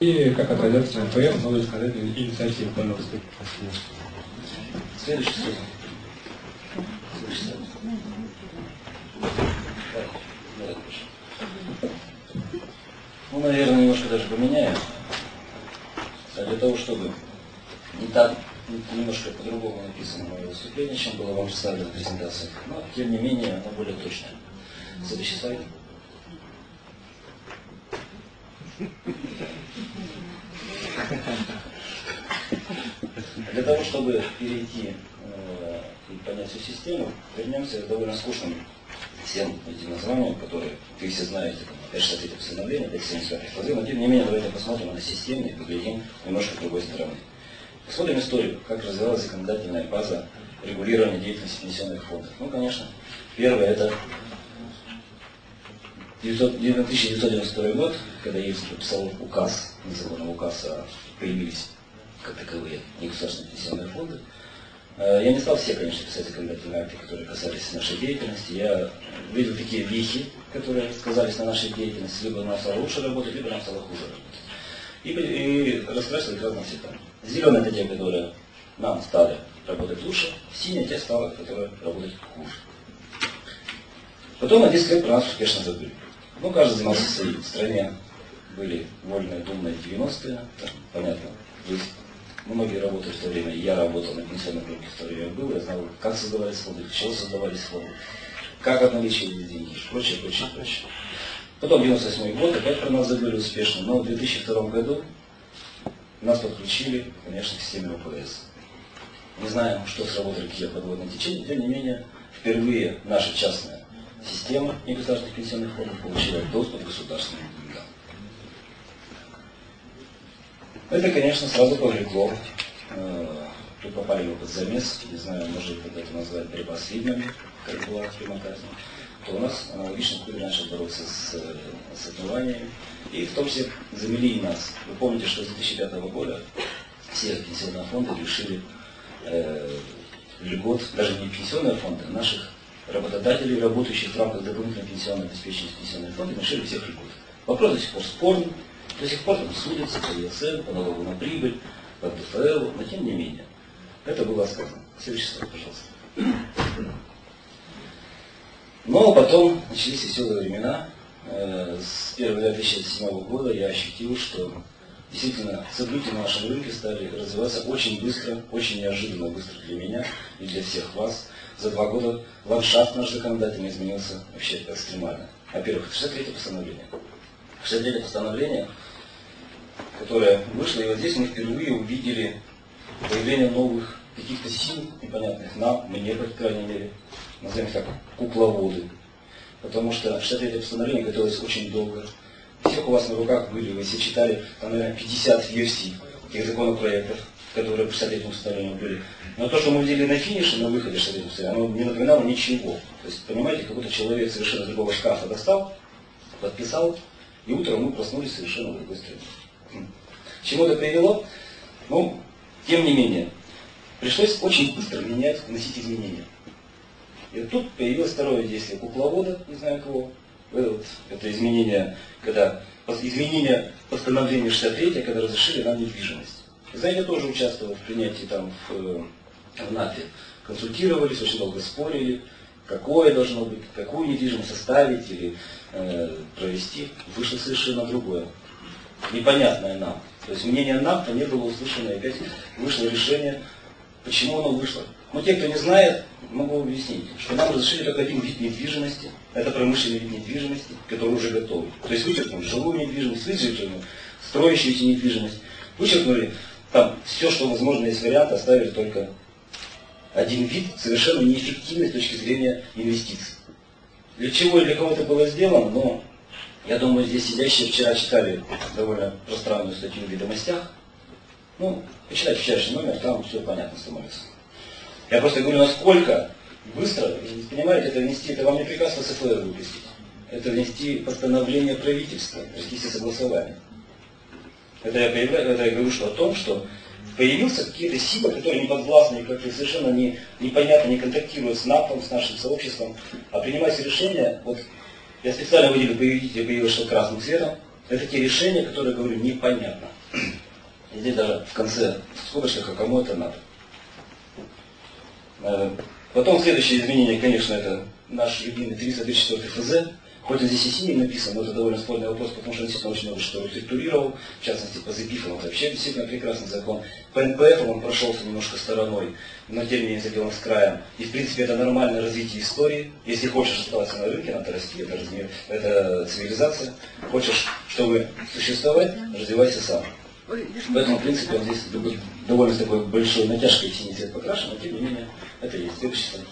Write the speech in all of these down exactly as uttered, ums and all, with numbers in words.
И как отразятся на эн пэ эм новые законодательные инициативы, пожалуйста. Следующий слайд. Следующий Ну, наверное, немножко даже поменяем. А для того, чтобы не так, немножко по-другому написано мое выступление, чем было вам представлено в презентации. Но, тем не менее, оно более точное. Следующий слайд. Для того, чтобы перейти э, и понять всю систему, вернемся к довольно скучным всем этим названиям, которые вы все знаете, пять шестьдесят третье постановление, пять семьдесят пятое позыв, но тем не менее давайте посмотрим на систему и поглядим немножко с другой стороны. Посмотрим историю, как развивалась законодательная база регулирования деятельности пенсионных фондов. Ну, конечно, первое это тысяча девятьсот девяносто второй год, когда Ельцин подписал указ, незаконный указ, а появились как таковые негосударственные пенсионные фонды. Я не стал все, конечно, писать законодательные акты, которые касались нашей деятельности. Я видел такие вехи, которые сказались на нашей деятельности. Либо нам стало лучше работать, либо нам стало хуже работать. И, и раскрасил их разным цветам. Зеленые это те, которые нам стали работать лучше, синие те стали, которые работать хуже. Потом на десять лет про нас успешно забыли. Ну, каждый занимался в своей стране. Были вольные, думные девяностые, там, понятно, вы многие работали в то время, я работал на пенсионном рынке в то время был, я знал, как создавались фонды, для чего создавались фонды, как обналичивались деньги, прочее, прочее, прочее. Потом девяносто восьмой год, опять про нас забыли успешно, но в две тысячи втором году нас подключили, конечно, к системе о пэ эс. Не знаем, что сработали, какие подводные течения, тем не менее, впервые наша частная система негосударственных пенсионных фондов получила доступ к государственным деньгам. Это, конечно, сразу повлекло. Тут попали мы под замес, не знаю, может это назвать борьба с ведьмами, как была в Примаказе, то у нас аналогично кто начал бороться с, с отмываниями. И в том числе замели и нас. Вы помните, что с две тысячи пятого года все пенсионные фонды решили э, льгот, даже не пенсионные фонды, а наших работодателей, работающих в рамках дополнительного пенсионного обеспечения пенсионных фондов, решили всех льгот. Вопрос до сих пор спорный. До сих пор там судятся по е эс эн, по налогу на прибыль, по эн дэ эф эл, но тем не менее. Это было сказано. Следующий слайд, пожалуйста. Но потом начались веселые времена. С первого две тысячи седьмого года я ощутил, что действительно события на нашем рынке стали развиваться очень быстро, очень неожиданно быстро для меня и для всех вас. За два года ландшафт наш законодательный изменился вообще экстремально. Во-первых, шестьдесят третье постановление. шестьдесят третье постановление, которое вышло, и вот здесь мы впервые увидели появление новых каких-то сил непонятных нам, мне, по крайней мере, назовем их так, кукловоды. Потому что шестьдесят третье постановление готовилось очень долго. Всех у вас на руках были, вы все читали, там, наверное, пятьдесят версий этих законопроектов, которые по шестьдесят третьему постановлению были. Но то, что мы видели на финише, на выходе шестьдесят третьего постановления, оно не напоминало ничего. То есть, понимаете, как будто человек совершенно другого шкафа достал, подписал, и утром мы проснулись совершенно в другой стране. К чему это привело? Ну, тем не менее, пришлось очень быстро менять, вносить изменения. И вот тут появилось второе действие кукловода, не знаю кого. Это, это изменение, когда изменение постановления шестьдесят третьего, когда разрешили нам недвижимость. Знаете, я тоже участвовал в принятии там в, в НАФе. Консультировались, очень долго спорили, какое должно быть, какую недвижимость составить или э, провести. Вышло совершенно другое. Непонятное нам. То есть мнение НАФа не было услышано, и опять вышло решение, почему оно вышло. Но те, кто не знает, могу объяснить, что нам разрешили только один вид недвижимости, это промышленный вид недвижимости, который уже готовый. То есть вычеркнули жилую недвижимость, вычеркнули строящуюся недвижимость, вычеркнули там все, что возможно есть вариант, оставили только один вид, совершенно неэффективный с точки зрения инвестиций. Для чего и для кого это было сделано, но я думаю, здесь сидящие вчера читали довольно пространную статью в «Ведомостях». Ну, почитайте вчерашний номер, там все понятно становится. Я просто говорю, насколько быстро, вы понимаете, это внести, это вам не приказ эс эф эр выпустить. Это внести постановление правительства, провести согласование. Это я, это я говорю что о том, что появился какие-то силы, которые не подвластны, как-то совершенно не, непонятно, не контактируют с НАФом, с нашим сообществом, а принимаются решения. Вот я специально выделил, где появилось что красным цветом, Это те решения, которые, говорю, непонятно. И здесь даже в конце в скобочках, а кому это надо. Потом следующее изменение, конечно, это наш любимый триста тридцать четвёртый эф зэ. Хоть он здесь и синий написан, но это довольно спорный вопрос, потому что он действительно очень много что реструктурировал, в частности по ЗПИФам, это вообще действительно прекрасный закон. По эн пэ эф он прошелся немножко стороной, но тем не менее сделан с краем. И в принципе это нормальное развитие истории. Если хочешь оставаться на рынке, надо расти, это, размер, это цивилизация. Хочешь, чтобы существовать, развивайся сам. Поэтому, в принципе, он здесь довольно такой большой натяжкой синий цвет покрашен, но тем не менее это есть. Следующий слайд.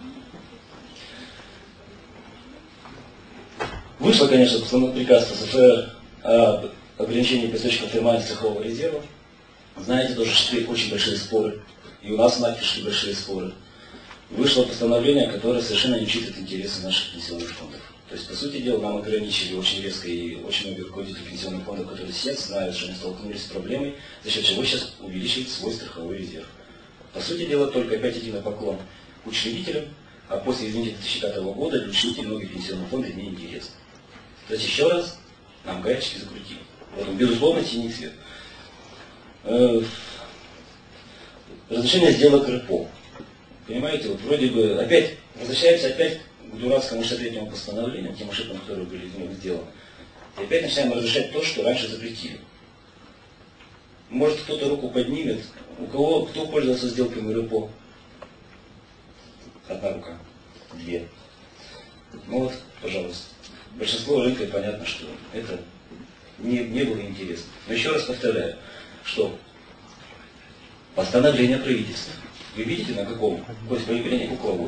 Вышло, конечно, приказ эс эф эр о ограничении пересрочки формирования страхового резерва. Знаете, тоже шли очень большие споры. И у нас в НАКе шли большие споры. Вышло постановление, которое совершенно не учитывает интересы наших пенсионных фондов. То есть, по сути дела, нам ограничили очень резко, и очень много руководителей пенсионных фондов, которые сидят, знают, что они столкнулись с проблемой, за счет чего сейчас увеличить свой страховой резерв. По сути дела, только опять идти на поклон учредителям, а после, извините, две тысячи пятого года для учредителей многих пенсионных фондов не интересно. То есть еще раз нам гаечки закрутили. Вот он, безусловно, синий цвет. Разрешение сделок РПО. Понимаете, вот вроде бы опять возвращаемся опять к дурацкому шестьдесят-третьему постановлению, тем ошибкам, которые были сделаны. И опять начинаем разрешать то, что раньше запретили. Может, кто-то руку поднимет. У кого, кто пользовался сделками РПО? Одна рука. Две. Ну вот, пожалуйста. Большинство рынка, понятно, что это не, не было интересно. Но еще раз повторяю, что постановление правительства. Вы видите, на каком? После появления кукловод.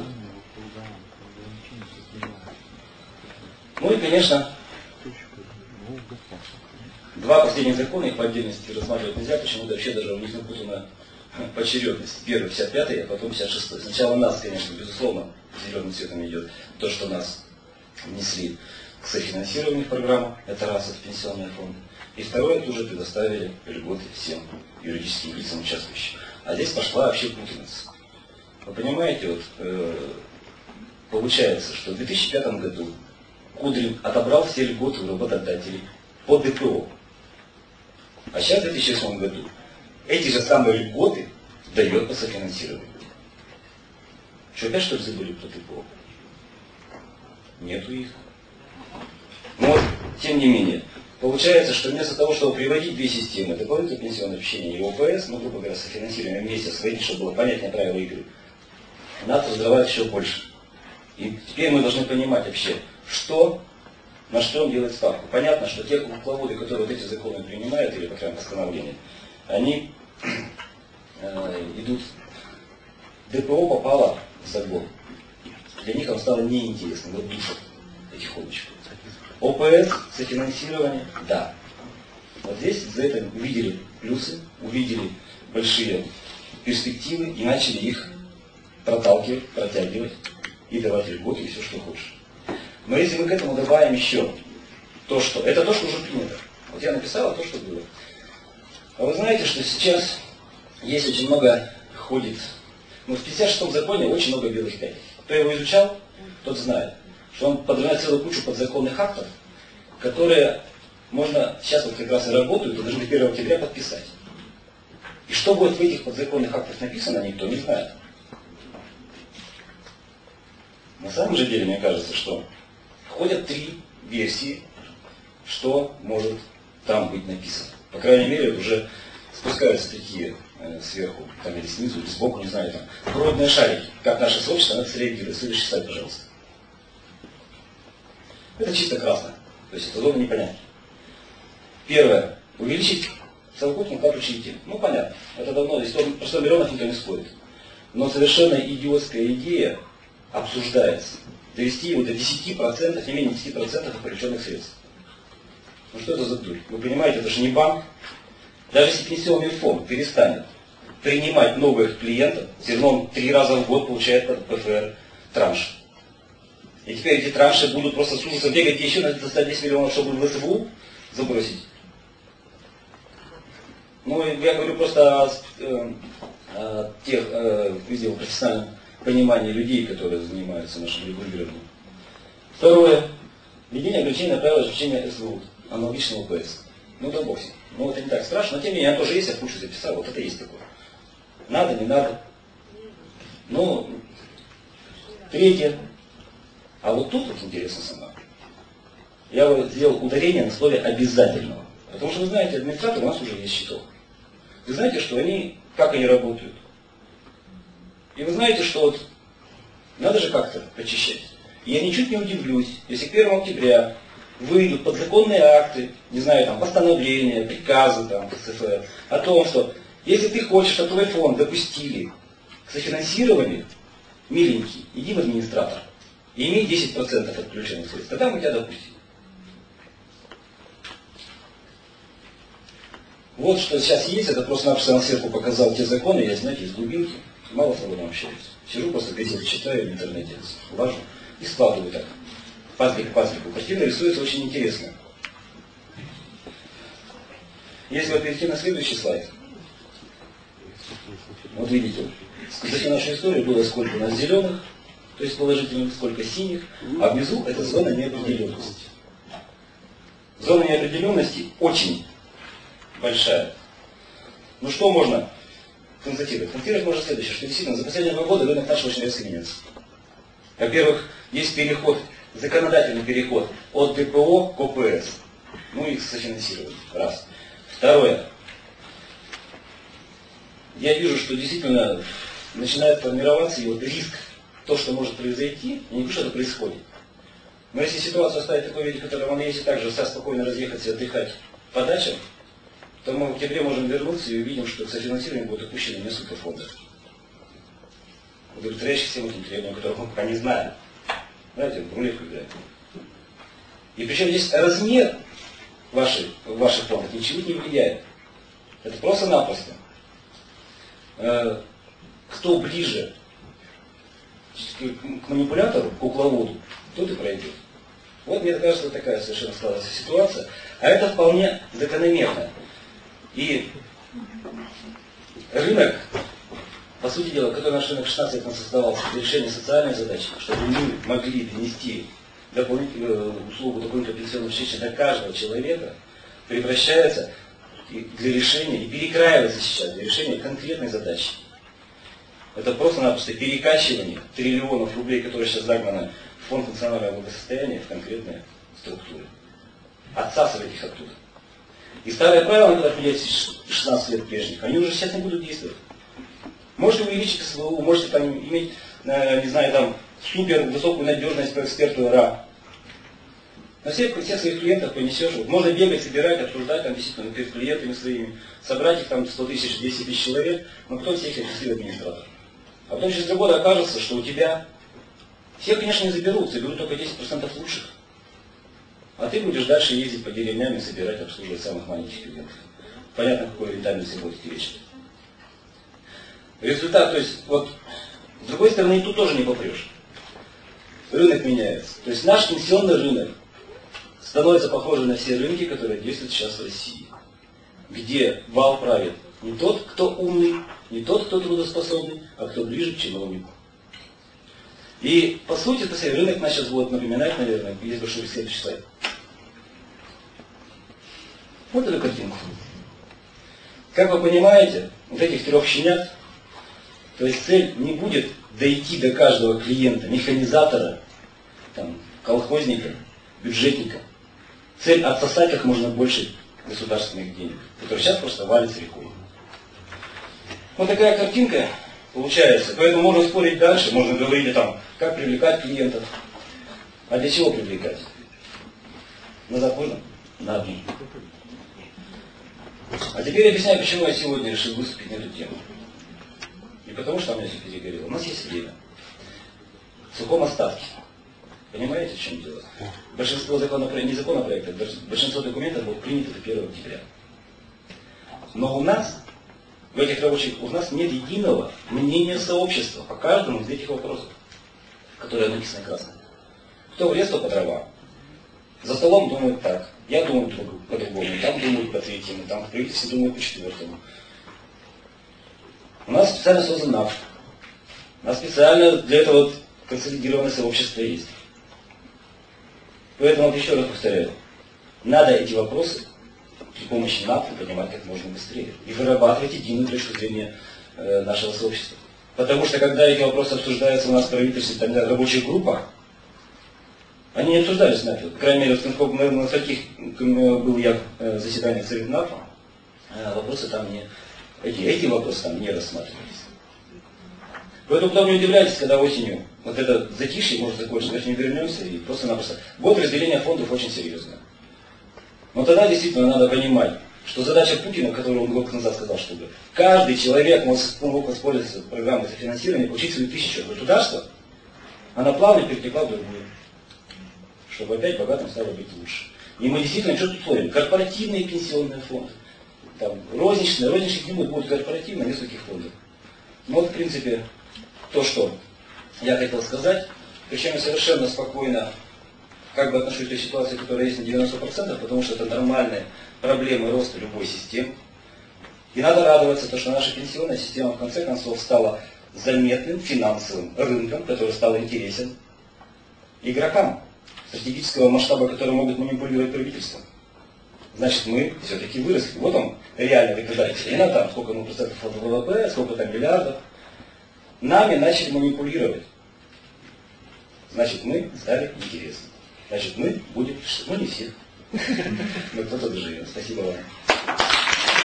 Ну и, конечно, два последних закона, их по отдельности рассматривать нельзя, почему-то вообще даже у них напутана поочередность. Первый пятьдесят пятый, а потом пятьдесят шестой. Сначала нас, конечно, безусловно, зеленым цветом идет то, что нас внесли к софинансированию в программу, это раз, это пенсионный фонд. И второе, тоже предоставили льготы всем юридическим лицам участвующим. А здесь пошла вообще путаница. Вы понимаете, вот, э, получается, что в две тысячи пятом году Кудрин отобрал все льготы у работодателей по дэ пэ о. А сейчас, в две тысячи восьмом году, эти же самые льготы дает по софинансированию. Что, опять что ли забыли про дэ пэ о? Нету их. Но вот, тем не менее, получается, что вместо того, чтобы приводить две системы, дополнительное пенсионное обеспечение и о пэ эс, ну, грубо говоря, софинансируем вместе сводить, чтобы было понятнее правила игры, нас раздавать еще больше. И теперь мы должны понимать вообще, что, на что он делает ставку. Понятно, что те кукловоды, которые вот эти законы принимают, или, по крайней мере, постановления, они э, идут... дэ пэ о попало в закон. Для них он стало неинтересным, вот душат потихонечку. о пэ эс, софинансирование, да. Вот здесь за это увидели плюсы, увидели большие перспективы и начали их проталкивать, протягивать и давать льготы и все, что хочешь. Но если мы к этому добавим еще то, что... Это то, что уже принято. Вот я написал то, что было. А вы знаете, что сейчас есть очень много ходит... Ну, в пятьдесят шестом законе очень много белых пятен. Кто его изучал, тот знает, что он подрывает целую кучу подзаконных актов, которые можно сейчас вот как раз и работают, и должны до первого октября подписать. И что будет в этих подзаконных актах написано, никто не знает. На самом же деле, мне кажется, что входят три версии, что может там быть написано. По крайней мере, уже спускаются такие э, сверху, там или снизу, или сбоку, не знаю, там, проводные шарики. Как наше сообщество на это среагирует. Следующий слайд, пожалуйста. Это чисто красно. То есть это зона непонятна. Первое. Увеличить совокупный вклад учредителей. Ну, понятно. Это давно, здесь про сто миллионов никто не спорит. Но совершенно идиотская идея обсуждается. Довести его до десяти процентов, не менее десяти процентов привлеченных средств. Ну что это за дурь? Вы понимаете, это же не банк. Даже если пенсионный фонд перестанет принимать новых клиентов, все равно он три раза в год получает под пэ эф эр транш. И теперь эти транши будут просто с ужасом бегать еще на сто десять миллионов, чтобы в эс вэ у забросить. Ну, я говорю просто о, э, о тех, э, видел, профессиональном понимании людей, которые занимаются нашим регулированием. Второе. Введение ограничения правил обеспечения эс вэ у. аналогичного ОПС. Ну да бог с ним. Ну это не так страшно, но тем не менее, тоже есть, я в кучу записал, вот это есть такое. Надо, не надо. Ну, третье. А вот тут вот интересно сама. Я вот сделал ударение на слове обязательного. Потому что вы знаете, администратор у нас уже есть счетов. Вы знаете, что они, как они работают. И вы знаете, что вот надо же как-то очищать. И я ничуть не удивлюсь, если к первому октября выйдут подзаконные акты, не знаю, там, постановления, приказы, там, КСФ, о том, что если ты хочешь, чтобы твой фонд допустили к софинансированию, миленький, иди в администратор и имей десять процентов отключенных средств, тогда мы тебя допустим. Вот что сейчас есть, это просто-напросто на сверху показал те законы, я, знаете, из глубинки, мало с тобой общаюсь. Сижу, просто газеты читаю в интернете, влажу и складываю так. Пазлик к пазлику. Картина рисуется очень интересно. Если вот перейти на следующий слайд, вот видите, за всю нашу историю было сколько у нас зеленых, то есть положительных, сколько синих, а внизу это зона неопределенности. Зона неопределенности очень большая. Ну что можно констатировать? Констатировать можно следующее, что действительно за последние два года рынок начал очень резко меняться. Во-первых, есть переход, законодательный переход от ДПО к ОПС. Ну и к софинансированию. Раз. Второе. Я вижу, что действительно начинает формироваться и вот риск, то, что может произойти, я не говорю, что это происходит. Но если ситуацию оставить в такой виде, в которой он есть, и также вся спокойно разъехаться и отдыхать по дачам, то мы в октябре можем вернуться и увидим, что к софинансированию будут опущены несколько фондов, удовлетворяющих всем этим требованиям, которых мы пока не знаем. Знаете, в рулетку играем. И причем здесь размер ваших, ваших фондов ничего не влияет. Это просто-напросто. Э, кто ближе к манипулятору, к кукловоду, тот и пройдет. Вот мне кажется, вот такая совершенно складывается ситуация. А это вполне закономерно. И рынок, по сути дела, который наш рынок шестнадцать лет создавался для решения социальной задачи, чтобы мы могли донести дополнительную услугу дополнительного пенсионного обеспечения до каждого человека, превращается для решения и перекраивается сейчас для решения конкретной задачи. Это просто-напросто перекачивание триллионов рублей, которые сейчас загнаны в фонд национального благосостояния, в конкретные структуры. Отсасывать их оттуда. И старые правила, которые определялись шестнадцать лет прежних, они уже сейчас не будут действовать. Можете увеличить СВУ, можете там иметь, не знаю, там супер высокую надежность по эксперту РА. На всех, всех своих клиентов понесешь. Вот можно бегать, собирать, обсуждать там действительно перед клиентами своими, собрать их там сто тысяч, двести тысяч человек, но кто всех регистрирует администратор? А потом через два года окажется, что у тебя все, конечно, не заберут, заберут только десять процентов лучших. А ты будешь дальше ездить по деревням и собирать, обслуживать самых маленьких клиентов. Понятно, какой рентабельности будет идти речь. Результат, то есть, вот, с другой стороны, и тут тоже не попрешь. Рынок меняется. То есть наш пенсионный рынок становится похожим на все рынки, которые действуют сейчас в России. Где вал правит не тот, кто умный, не тот, кто трудоспособный, а кто ближе к чиновнику. И, по сути, это рынок нас сейчас будет напоминать, наверное, есть большой следующий слайд. Вот эту картинку. Как вы понимаете, вот этих трех щенят, то есть цель не будет дойти до каждого клиента, механизатора, там, колхозника, бюджетника. Цель отсосать как можно больше государственных денег, которые сейчас просто валятся рекой. Вот такая картинка получается. Поэтому можно спорить дальше, можно говорить там, как привлекать клиентов. А для чего привлекать? Назад можно? На одну. А теперь объясняю, почему я сегодня решил выступить на эту тему. Не потому, что у меня все перегорело. У нас есть время. В сухом остатке. Понимаете, в чем дело? Большинство законопроектов, не законопроектов, большинство документов было принято до первого октября. Но у нас, в этих рабочих, у нас нет единого мнения сообщества по каждому из этих вопросов, которые написаны красным. Кто в лес, то по дрова. За столом думают так. Я думаю по-другому, там думают по третьему, там в правительстве думают по четвертому. У нас специально создан НАФ. У нас специально для этого вот консолидированное сообщество есть. Поэтому вот еще раз повторяю. Надо эти вопросы при помощи НАФТы поднимать как можно быстрее и вырабатывать единую точку зрения э, нашего сообщества. Потому что когда эти вопросы обсуждаются у нас в правительстве, там, в рабочих группах, они не обсуждались в НАТО. По крайней мере, на таких был я в заседаниях Совета НАТО, вопросы там не, эти, эти вопросы там не рассматривались. Поэтому потом не удивляйтесь, когда осенью вот это затишье может закончиться, мы не вернемся и просто-напросто. Год разделения фондов очень серьезно. Но тогда действительно надо понимать, что задача Путина, которую он год назад сказал, чтобы каждый человек мог воспользоваться программой софинансирования, получить свою тысячу от государства, она плавно перетекла в другую. Чтобы опять богатым стало быть лучше. И мы действительно что тут смотрим? Корпоративные пенсионные фонды. Там, розничные, розничных не будет, будут корпоративные, нескольких фондов. Ну вот, в принципе, то, что я хотел сказать. Причем я совершенно спокойно как бы отношусь к той ситуации, которая есть на девяносто процентов, потому что это нормальные проблемы роста любой системы. И надо радоваться, то, что наша пенсионная система в конце концов стала заметным финансовым рынком, который стал интересен игрокам стратегического масштаба, которые могут манипулировать правительством. Значит, мы все-таки выросли. Вот он реальный показатель. И на там сколько ну, процентов от ВВП, сколько там миллиардов. Нами начали манипулировать. Значит, мы стали интересны. Значит, мы будем... Ну, не все. Но кто-то доживет. Спасибо вам.